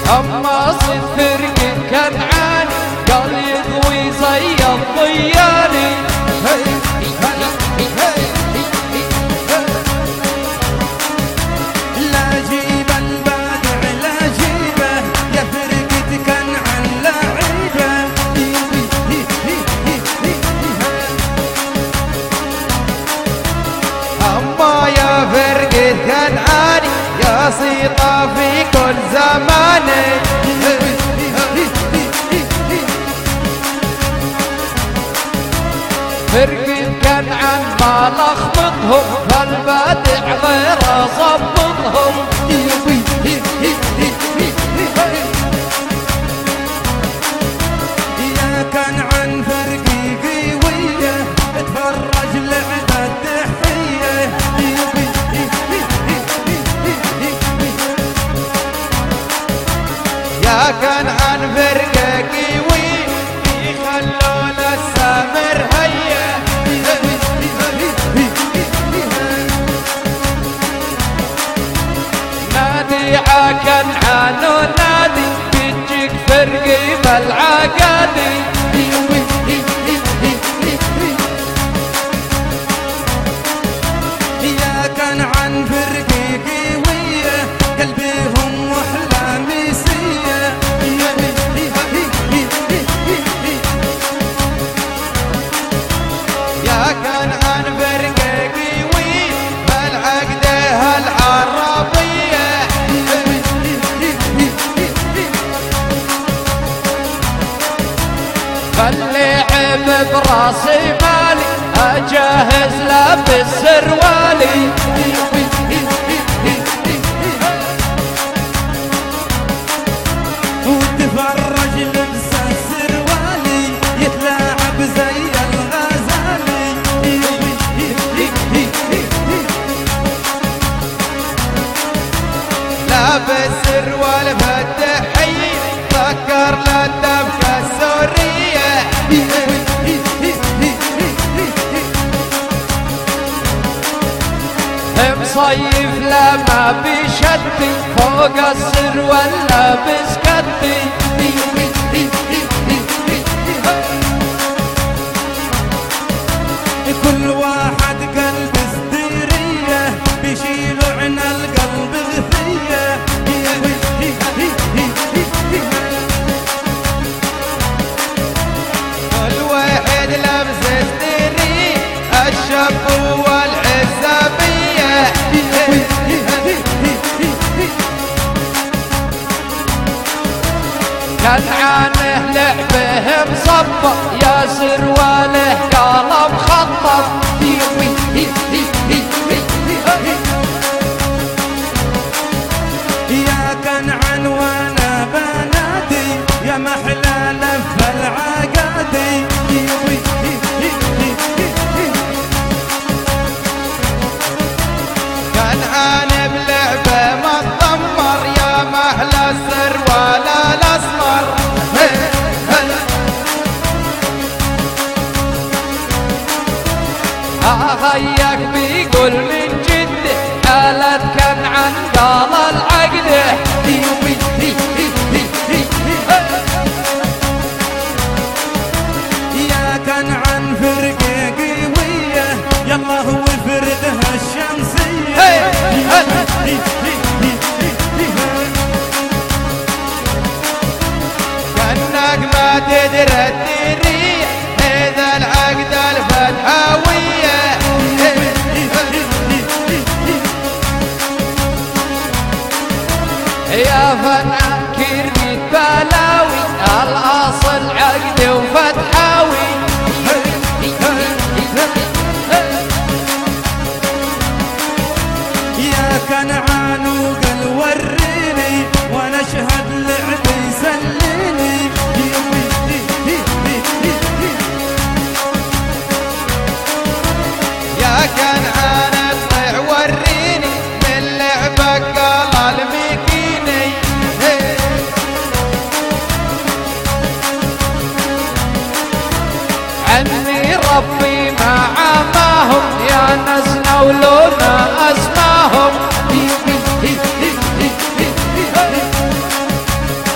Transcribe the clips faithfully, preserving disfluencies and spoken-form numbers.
اما صد فرق كنعاني قال يضوي زي الضياني. لا جيب البادع لا جيبه يا فرقة كنعان لعيبه. اما يا فرقة كنعاني يا صيطة في كل زماني. فرقة كنعان ما لخبطهم فالبادع غير ظبطهم. يا كنعان فرقي قوية اتفرج لعبة التحية. يا كنعان فرقة قوي يخلون السامر هيا. نادي ع كنعان ونادي بتجيك فرقي بالعقادي. يا كنعان فرقي قوية قلبيهم واحلامي سية. يا كنعان فرقة قوي بالعقده العربية. فاللعب براسي مالي اجهز لابس سروالي. وتفرج لبسه سروالي يتلاعب زي الغزالي. لابس سروال فتحي فكر للدبكة السورية. مصيف لما بشدي فوق السروال لابس كدي. كل واحد قلب ازديرية بيشيلوا عنا القلب غثية. كل واحد لابس ازديري الشاب والعزابية. كنعانه لعبه مصبط يا سرواله قال مخطط. يا كنعان وانا بنادي يا محلى لف العقادي. كنعان بلعبه ما تضمر يا محلى السروال الاسمر. اخيك بيقول من جده حالة كنعان قال العقده. يا كنعان فرقة قوية يلا هو فرقها الشمسية. كأنك ما تدري الدريح إذا العقد الفتحاوية. يا فنان كرمي بلاوي الأصل عقد وفتحاوي. يا كنعان وقل وريني وانا اشهد لعبي سليني. يا كنعان اطلع وريني من لعبك قال المكيني. عني ربي ما عماهم يا نسنا ولونا اسماهم.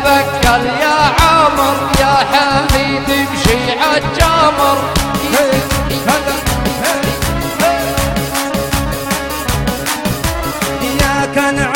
بقل يا عامر يا حميد امشي عالجامر. يا كنعان